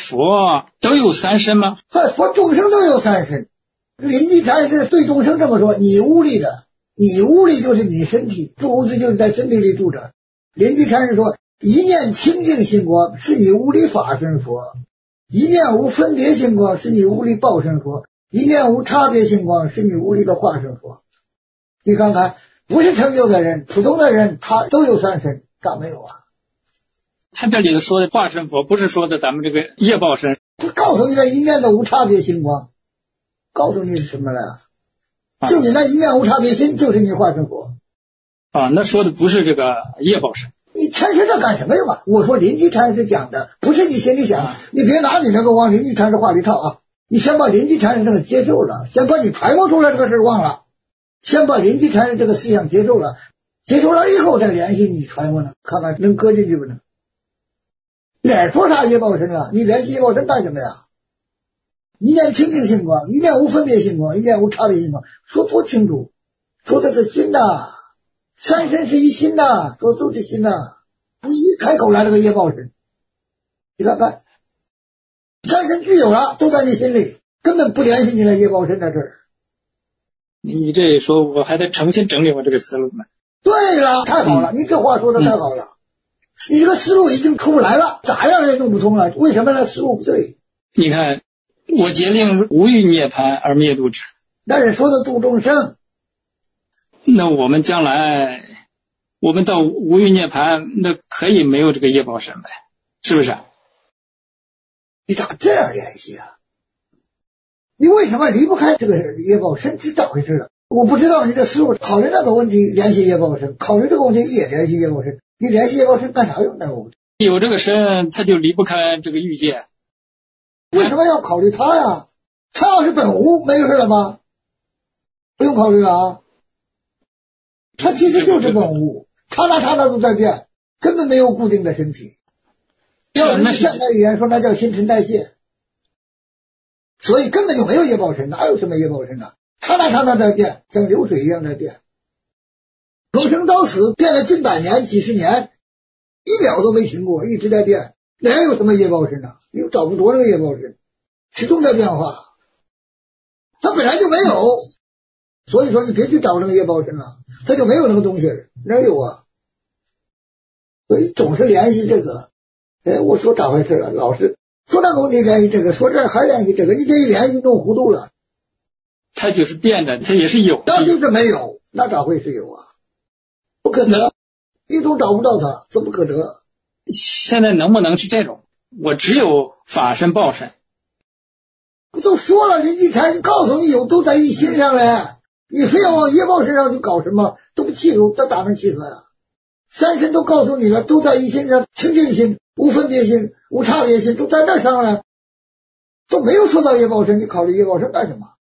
佛都有三身吗？ 佛众生都有三身。临济禅师对众生这么说：你屋里就是你身体，住子就是在身体里住着。临济禅师说：一念清净心光是你屋里法身佛，一念无分别心光是你屋里报身佛，一念无差别心光是你屋里的化身佛。你看看，不是成就的人，普通的人他都有三身，咋没有啊？ 他这里说的化身佛不是说的咱们这个业报身， 就告诉你这一念的无差别心光，告诉你是什么了？就你那一念无差别心就是你化身佛啊。那说的不是这个业报身。 你阐释这干什么用啊？我说临济禅师讲的不是你心里想，你别拿你那个往临济禅师话里套啊。你先把临济禅师这个接受了，先把你揣摩出来这个事忘了，先把临济禅师这个思想接受了，接受了以后再联系你揣摩呢，看看能搁进去不能。哪说啥业报身了？你联系业报身干什么呀？一念清净心光，一念无分别心光，一念无差别心光，说多清楚，说的是心呐，三身是一心呐，说都是心呐。你一开口来了个业报身，你看看，三身具有了，都在你心里，根本不联系你的业报身在这儿。 你这一说，我还得重新整理我这个思路呢。 对了，太好了，你这话说的太好了。你这个思路已经出不来了，咋样也弄不通了，为什么呢？思路不对。 你看，我决定无欲涅槃而灭度之， 那是说的度众生。 那我们将来我们到无欲涅槃，那可以没有这个业报身呗，是不是？ 你咋这样联系啊？你为什么离不开这个业报身？是咋回事啊？我不知道你的思路，考虑那个问题联系业报身，考虑这个问题也联系业报身，你联系业报身干啥用呢？我有这个身，他就离不开这个欲界。 为什么要考虑他呀？他要是本无，没有事了吗？不用考虑了啊。他其实就是本无，刹那都在变，根本没有固定的身体。要是现代语言说，那叫新陈代谢。所以根本就没有业报身，哪有什么业报身呢？刹那在变，像流水一样在变。从生到死变了近百年、几十年，一秒都没停过，一直在变，哪有什么业报身呢？你找不着那个业报身，始终在变化。它本来就没有，所以说你别去找那个业报身了，它就没有那个东西，哪有啊？所以总是联系这个。我说咋回事了？老是说那个问题联系这个，说这还联系这个，你这一联系弄糊涂了。 它就是变的，它也是有， 那就是没有，那咋会是有啊？不可得，你总找不到它，怎么可得？ 现在能不能是这种？我只有法身报身。 我都说了，临济禅告诉你有，都在一心上了，你非要往业报身上去搞什么，都不契合，这咋能契合呀？三身都告诉你了，都在一心上，清净心、无分别心、无差别心，都在那上了，都没有说到业报身，你考虑业报身干什么？